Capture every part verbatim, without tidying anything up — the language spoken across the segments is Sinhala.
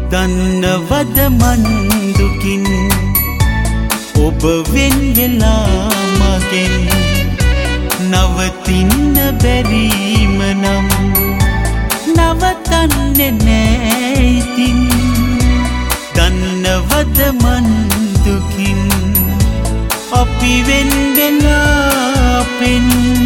දන්නවද මන් දුකින් ඔබ වෙන් වෙලා මගෙන් නවතින්න බැරිම නම් නවතන්නේ නෑ ඉතින් දන්නවද මන් දුකින් අපි වෙන් වෙලා පෙන්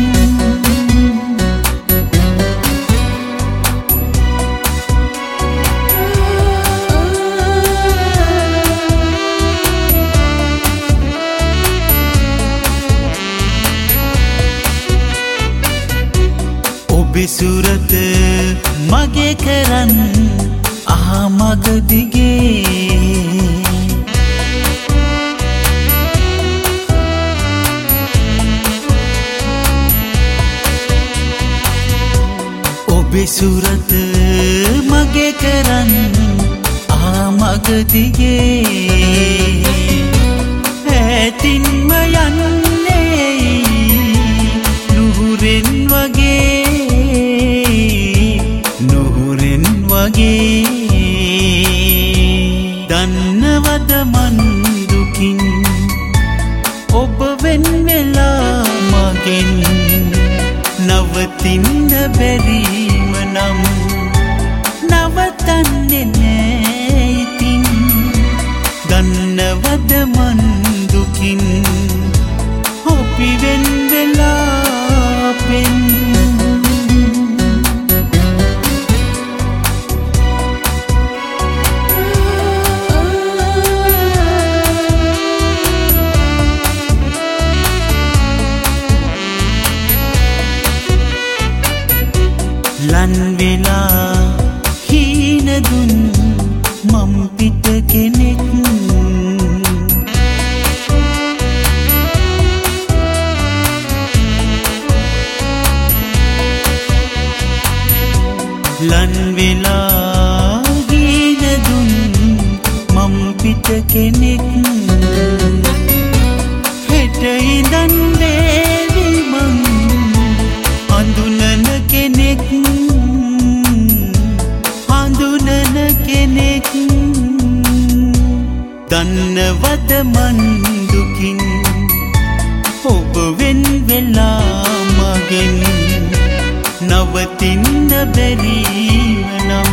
ඔබේ සුරත මගේ කරන් ආ මග දිගේ ඔබේ සුරත මගේ කරන් ආ මග දිගේ ඈතින්ම යන්නේ නුහුරෙන් වගේ නුහුරෙන් වගේ දන්නවද මන් දුකින් ඔබ වෙන් වෙලා මගෙන් නවතින්න බැරිම නම් නවතන්නේ නෑ ඉතින් දන්නවද මන් දුකින් අපි වෙන් වෙලා පෙන් ලන් වෙලා හීන දුන් මම් පිට කෙනෙක් ලන් වෙලා හීන දුන් මම් පිට කෙනෙක් හෙට ඉඳන් වේවි මං හඳුනන කෙනෙක් හඳුනන කෙනෙක් දන්නවද මන් දුකින් ඔබ වෙන් වෙලා මගෙන් නවතින්න බැරිම නම්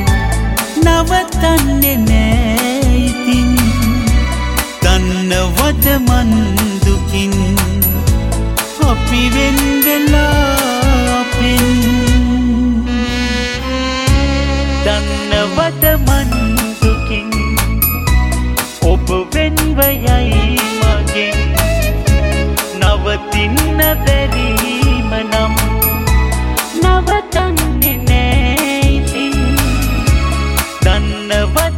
නවතන්නේ නෑ ඉතින් දන්නවද මන් දුකින් අපි වෙන් වෙලා පෙන් දන්නවද මන් දුකින් ඔබ වෙන්ව යයි මගෙන් නවතින්න බැරිම නම් නවතන්නේ නෑ ඉතින් දන්නවද